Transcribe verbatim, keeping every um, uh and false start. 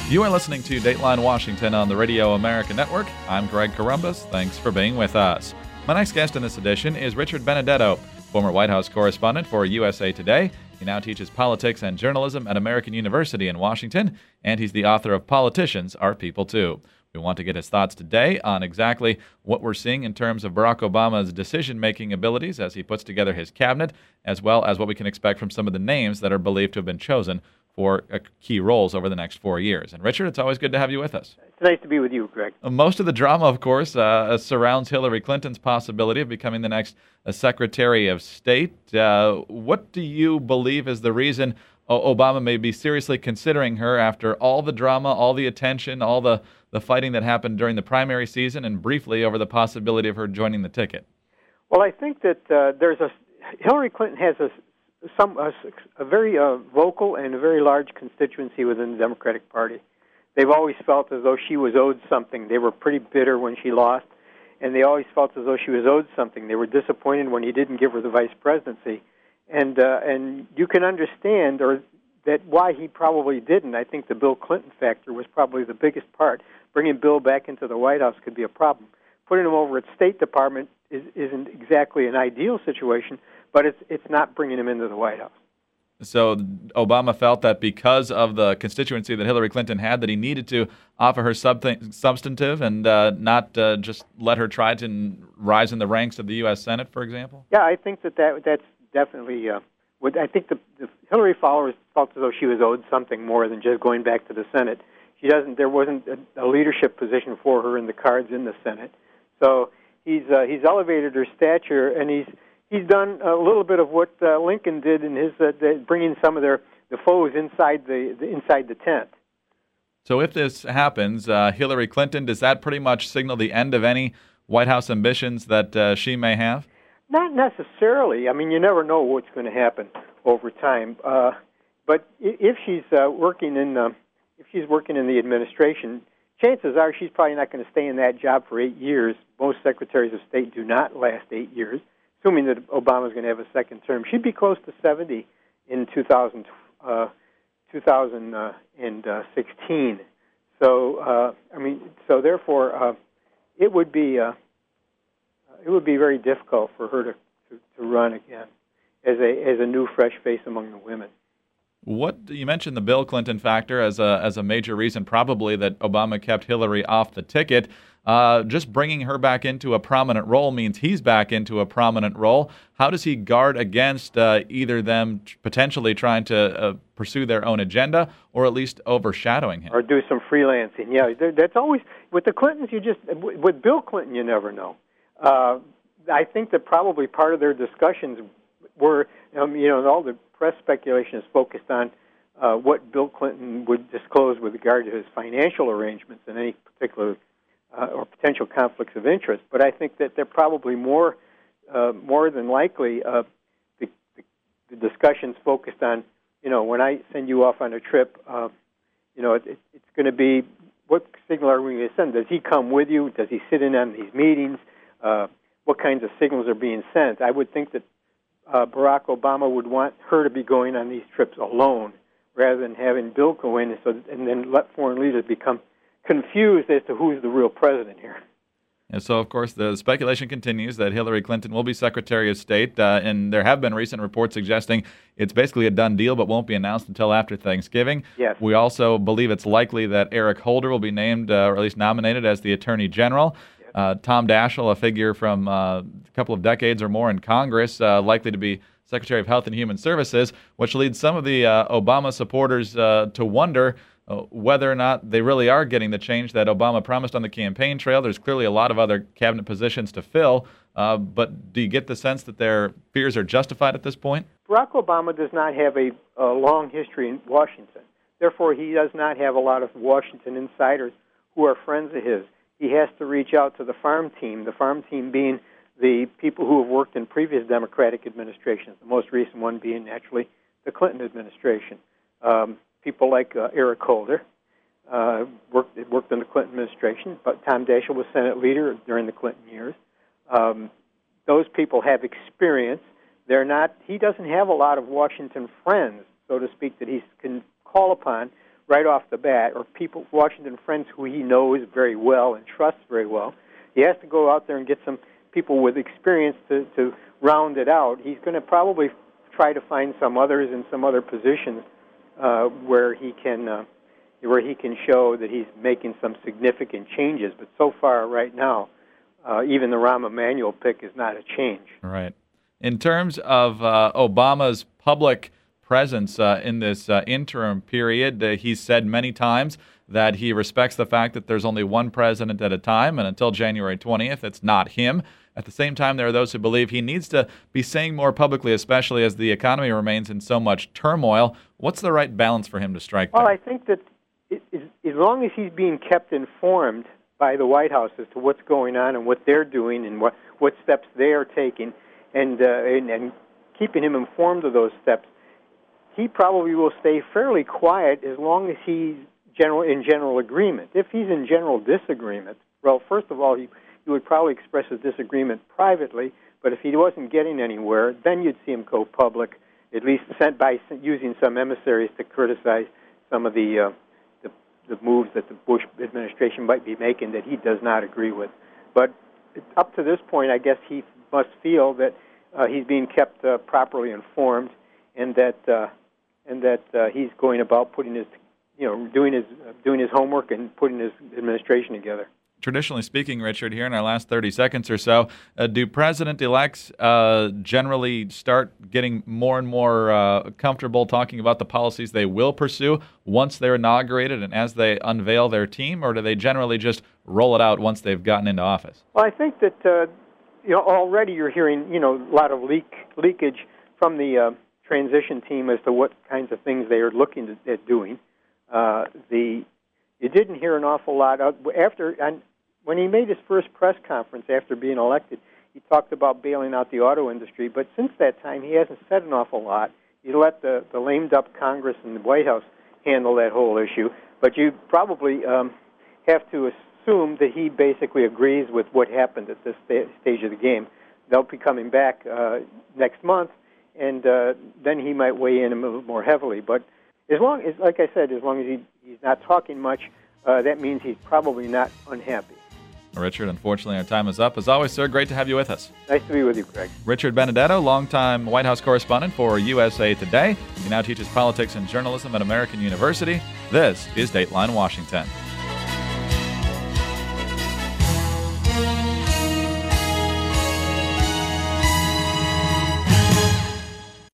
You are listening to Dateline Washington on the Radio America Network. I'm Greg Corombos. Thanks for being with us. My next guest in this edition is Richard Benedetto, former White House correspondent for U S A Today. He now teaches politics and journalism at American University in Washington, and he's the author of Politicians Are People Too. We want to get his thoughts today on exactly what we're seeing in terms of Barack Obama's decision-making abilities as he puts together his cabinet, as well as what we can expect from some of the names that are believed to have been chosen for uh, key roles over the next four years. And Richard, it's always good to have you with us. It's nice to be with you, Greg. Uh, Most of the drama, of course, uh, surrounds Hillary Clinton's possibility of becoming the next uh, Secretary of State. Uh, what do you believe is the reason o- Obama may be seriously considering her after all the drama, all the attention, all the, the fighting that happened during the primary season, and briefly over the possibility of her joining the ticket? Well, I think that uh, there's a Hillary Clinton has a some a, a very uh, vocal and a very large constituency within the Democratic Party. They've always felt as though she was owed something. They were pretty bitter when she lost, and they always felt as though she was owed something. They were disappointed when he didn't give her the vice presidency, and uh, and you can understand or that why he probably didn't. I think the Bill Clinton factor was probably the biggest part. Bringing Bill back into the White House could be a problem. Putting him over at State Department is, isn't exactly an ideal situation, but it's it's not bringing him into the White House. So Obama felt that because of the constituency that Hillary Clinton had, that he needed to offer her something substantive and uh, not uh, just let her try to rise in the ranks of the U S Senate, for example? Yeah, I think that, that that's definitely uh, what I think the, the Hillary followers felt as though she was owed something more than just going back to the Senate. She doesn't. There wasn't a, a leadership position for her in the cards in the Senate. So he's uh, he's elevated her stature, and he's he's done a little bit of what uh, Lincoln did in his uh, the, bringing some of their the foes inside the, the inside the tent. So if this happens, uh, Hillary Clinton, does that pretty much signal the end of any White House ambitions that uh, she may have? Not necessarily. I mean, you never know what's going to happen over time. Uh, but if she's uh, working in uh, if she's working in the administration, chances are she's probably not going to stay in that job for eight years. Most secretaries of state do not last eight years, assuming that Obama's going to have a second term. She'd be close to seventy in two thousand, uh, two thousand sixteen. So, uh, I mean, so therefore, uh, it would be uh, it would be very difficult for her to, to, to run again as a as a new fresh face among the women. What you mentioned the Bill Clinton factor as a as a major reason, probably, that Obama kept Hillary off the ticket. Uh, just bringing her back into a prominent role means he's back into a prominent role. How does he guard against uh, either them potentially trying to uh, pursue their own agenda, or at least overshadowing him, or do some freelancing? Yeah, that's always with the Clintons. You just with Bill Clinton, you never know. Uh, I think that probably part of their discussions were, um, you know, all the press speculation is focused on uh, what Bill Clinton would disclose with regard to his financial arrangements and any particular uh, or potential conflicts of interest. But I think that they're probably more, uh, more than likely, uh, the, the, the discussions focused on, you know, when I send you off on a trip, uh, you know, it, it, it's going to be, what signal are we going to send? Does he come with you? Does he sit in on these meetings? Uh, what kinds of signals are being sent? I would think that Uh, Barack Obama would want her to be going on these trips alone rather than having Bill go in and, so, and then let foreign leaders become confused as to who's the real president here. And so, of course, the speculation continues that Hillary Clinton will be Secretary of State, uh, and there have been recent reports suggesting it's basically a done deal but won't be announced until after Thanksgiving. Yes. We also believe it's likely that Eric Holder will be named, uh, or at least nominated, as the Attorney General. Uh, Tom Daschle, a figure from uh, a couple of decades or more in Congress, uh, likely to be Secretary of Health and Human Services, which leads some of the uh, Obama supporters uh, to wonder uh, whether or not they really are getting the change that Obama promised on the campaign trail. There's clearly a lot of other cabinet positions to fill, uh, but do you get the sense that their fears are justified at this point? Barack Obama does not have a, a long history in Washington. Therefore, he does not have a lot of Washington insiders who are friends of his. He has to reach out to the farm team, the farm team being the people who have worked in previous Democratic administrations, the most recent one being actually the Clinton administration. Um, people like uh, Eric Holder uh, worked, worked in the Clinton administration, but Tom Daschle was Senate leader during the Clinton years. Um, those people have experience. They're not. He doesn't have a lot of Washington friends, so to speak, that he can call upon right off the bat, or people, Washington friends who he knows very well and trusts very well. He has to go out there and get some people with experience to, to round it out. He's going to probably try to find some others in some other positions uh, where he can uh, where he can show that he's making some significant changes. But so far, right now, uh, even the Rahm Emanuel pick is not a change. Right. In terms of uh, Obama's public presence uh, in this uh, interim period, uh, he's said many times that he respects the fact that there's only one president at a time, and until January twentieth, it's not him. At the same time, there are those who believe he needs to be saying more publicly, especially as the economy remains in so much turmoil. What's the right balance for him to strike there? Well, I think that it, it, as long as he's being kept informed by the White House as to what's going on and what they're doing and what, what steps they are taking, and, uh, and, and keeping him informed of those steps, he probably will stay fairly quiet as long as he's general, in general agreement. If he's in general disagreement, well, first of all, he, he would probably express his disagreement privately, but if he wasn't getting anywhere, then you'd see him go public, at least sent by using some emissaries to criticize some of the, uh, the, the moves that the Bush administration might be making that he does not agree with. But up to this point, I guess he must feel that uh, he's being kept uh, properly informed, and that uh, and that uh, he's going about putting his, you know, doing his uh, doing his homework and putting his administration together. Traditionally speaking, Richard, here in our last thirty seconds or so, uh, do president-elects uh, generally start getting more and more uh, comfortable talking about the policies they will pursue once they're inaugurated and as they unveil their team, or do they generally just roll it out once they've gotten into office? Well, I think that uh, you know already you're hearing you know a lot of leak leakage from the uh, transition team as to what kinds of things they are looking to, at doing. Uh, the you didn't hear an awful lot of, after and when he made his first press conference after being elected. He talked about bailing out the auto industry, but since that time he hasn't said an awful lot. He let the, the lamed up Congress and the White House handle that whole issue. But you probably um, have to assume that he basically agrees with what happened at this sta- stage of the game. They'll be coming back uh, next month, and uh, then he might weigh in a little more heavily. But as long as, like I said, as long as he, he's not talking much, uh, that means he's probably not unhappy. Richard, unfortunately, our time is up. As always, sir, great to have you with us. Nice to be with you, Craig. Richard Benedetto, longtime White House correspondent for U S A Today. He now teaches politics and journalism at American University. This is Dateline Washington.